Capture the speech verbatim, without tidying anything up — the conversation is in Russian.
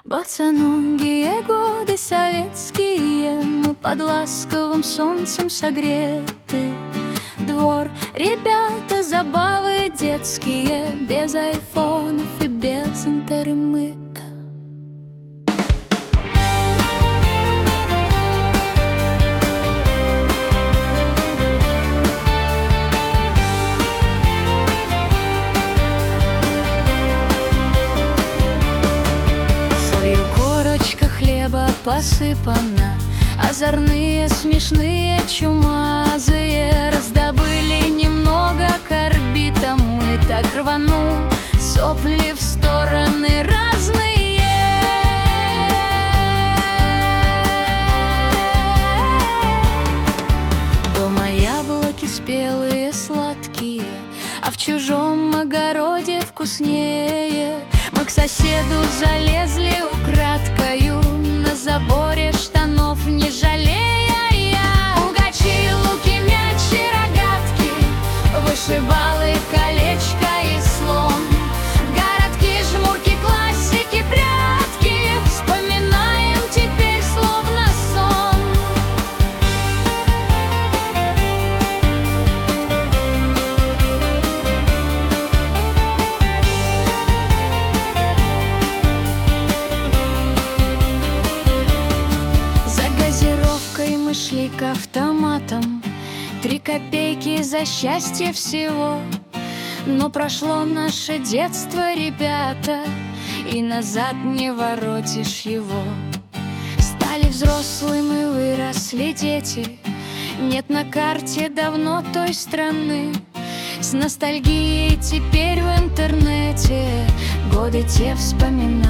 Босоногие годы советские, мы под ласковым солнцем согреты. Двор, ребята, забавы детские, без айфонов и без интернета. Хлеба посыпано, озорные, смешные, чумазые раздобыли немного корбита. Мы так рванул, сопли в стороны разные. Дома яблоки спелые, сладкие, а в чужом огороде вкуснее. Мы к соседу залезли украдкою, на заборе штанов не жалея. Я пугачи, луки, мячи, рогатки, вышибалы, колечко и слон. Городки, жмурки, классики, прятки вспоминаем теперь словно сон. Мы шли к автоматам, три копейки за счастье всего. Но прошло наше детство, ребята, и назад не воротишь его. Стали взрослыми, выросли дети, нет на карте давно той страны. С ностальгией теперь в интернете годы те вспоминаем.